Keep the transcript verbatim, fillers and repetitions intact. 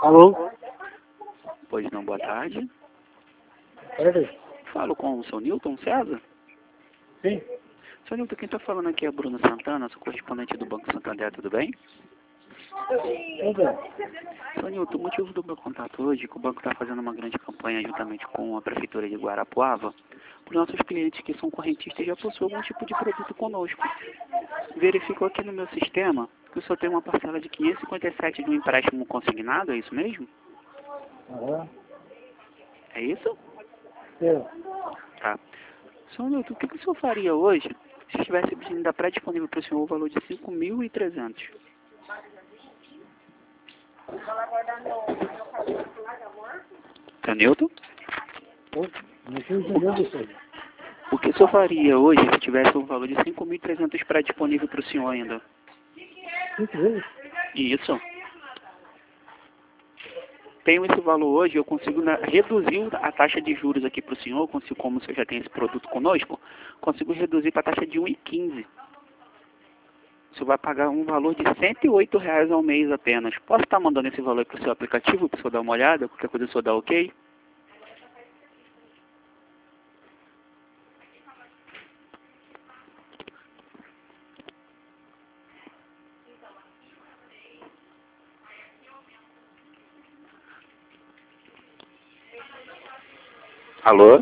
Alô? Pois não, boa tarde. Peraí. Falo com o seu Newton César. Sim? Seu Newton, quem está falando aqui é Bruno Santana, sou correspondente do Banco Santander, tudo bem? Tudo bem. Seu Newton, o motivo do meu contato hoje é que o banco está fazendo uma grande campanha juntamente com a Prefeitura de Guarapuava para os nossos clientes que são correntistas e já possuem algum tipo de produto conosco. Verificou aqui no meu sistema que o senhor tem uma parcela de quinhentos e cinquenta e sete de um empréstimo consignado, é isso mesmo? Aham. É isso? Eu. Tá. Senhor Newton, o que que o senhor faria hoje se estivesse ainda pré-disponível para o senhor o valor de cinco mil e trezentos? Seu Newton? Eu não estou entendendo isso aí. O que o senhor faria hoje se tivesse um valor de cinco mil e trezentos pré-disponível para o senhor ainda? Cinco vezes? Isso. Tenho esse valor hoje, eu consigo né, reduzir a taxa de juros aqui para o senhor, consigo, como o senhor já tem esse produto conosco, consigo reduzir para a taxa de um vírgula quinze. O senhor vai pagar um valor de cento e oito reais ao mês apenas. Posso estar mandando esse valor para o seu aplicativo, para o senhor dar uma olhada? Qualquer coisa o senhor dá ok? Alô?